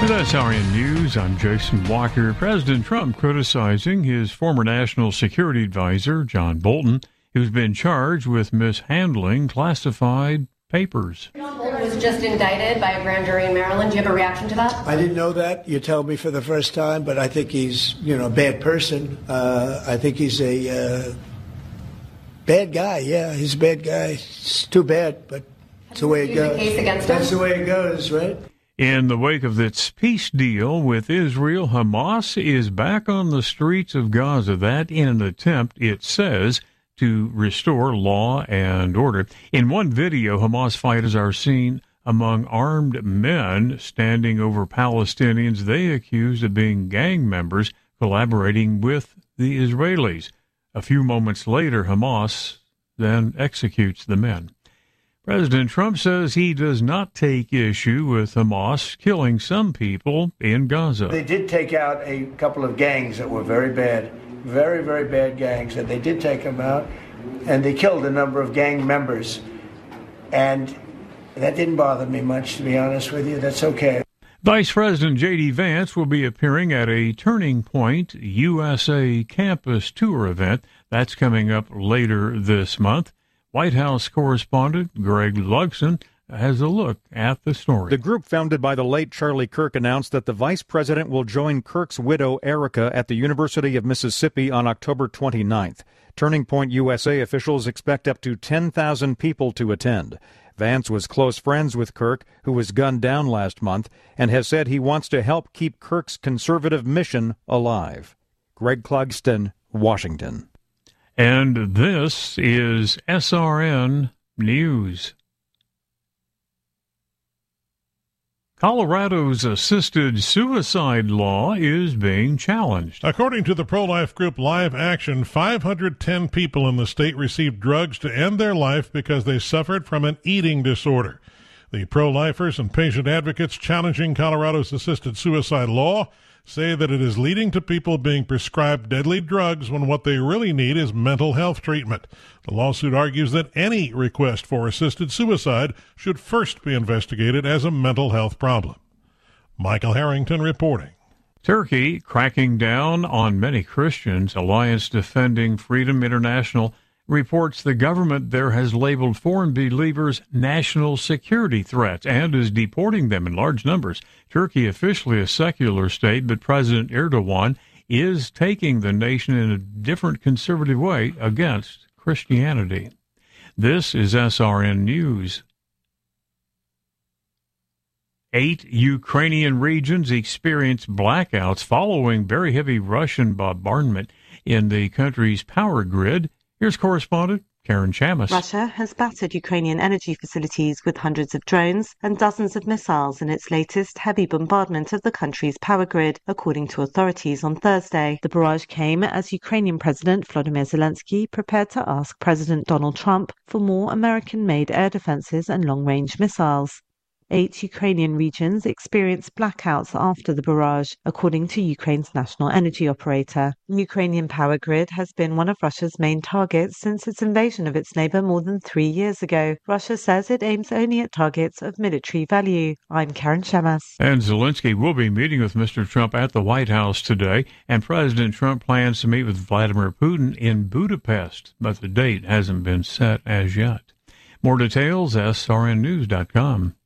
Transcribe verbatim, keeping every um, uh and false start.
With S R N News, I'm Jason Walker. President Trump criticizing his former national security advisor, John Bolton, who's been charged with mishandling classified papers. John Bolton was just indicted by a grand jury in Maryland. Do you have a reaction to that? I didn't know that. You tell me for the first time, but I think he's, you know, a bad person. Uh, I think he's a uh, bad guy. Yeah, he's a bad guy. It's too bad, but it's the way it goes. Case against That's him? the way it goes, right? In the wake of its peace deal with Israel, Hamas is back on the streets of Gaza. That in an attempt, it says, to restore law and order. In one video, Hamas fighters are seen among armed men standing over Palestinians they accuse of being gang members collaborating with the Israelis. A few moments later, Hamas then executes the men. President Trump says he does not take issue with Hamas killing some people in Gaza. They did take out a couple of gangs that were very bad, very, very bad gangs, and they did take them out, and they killed a number of gang members. And that didn't bother me much, to be honest with you. That's okay. Vice President J D. Vance will be appearing at a Turning Point U S A campus tour event. That's coming up later this month. White House correspondent Greg Lugson has a look at the story. The group founded by the late Charlie Kirk announced that the vice president will join Kirk's widow, Erica, at the University of Mississippi on October twenty-ninth. Turning Point U S A officials expect up to ten thousand people to attend. Vance was close friends with Kirk, who was gunned down last month, and has said he wants to help keep Kirk's conservative mission alive. Greg Clugston, Washington. And this is S R N News. Colorado's assisted suicide law is being challenged. According to the pro-life group Live Action, five hundred ten people in the state received drugs to end their life because they suffered from an eating disorder. The pro-lifers and patient advocates challenging Colorado's assisted suicide law say that it is leading to people being prescribed deadly drugs when what they really need is mental health treatment. The lawsuit argues that any request for assisted suicide should first be investigated as a mental health problem. Michael Harrington reporting. Turkey cracking down on many Christians. Alliance Defending Freedom International reports the government there has labeled foreign believers national security threats and is deporting them in large numbers. Turkey, officially a secular state, but President Erdogan is taking the nation in a different conservative way against Christianity. This is S R N News. Eight Ukrainian regions experienced blackouts following very heavy Russian bombardment in the country's power grid. Here's correspondent Karen Chamis. Russia has battered Ukrainian energy facilities with hundreds of drones and dozens of missiles in its latest heavy bombardment of the country's power grid, according to authorities on Thursday. The barrage came as Ukrainian President Volodymyr Zelensky prepared to ask President Donald Trump for more American-made air defenses and long-range missiles. Eight Ukrainian regions experienced blackouts after the barrage, according to Ukraine's national energy operator. The Ukrainian power grid has been one of Russia's main targets since its invasion of its neighbor more than three years ago. Russia says it aims only at targets of military value. I'm Karen Shemas. And Zelensky will be meeting with Mister Trump at the White House today, and President Trump plans to meet with Vladimir Putin in Budapest, but the date hasn't been set as yet. More details, S R N news dot com.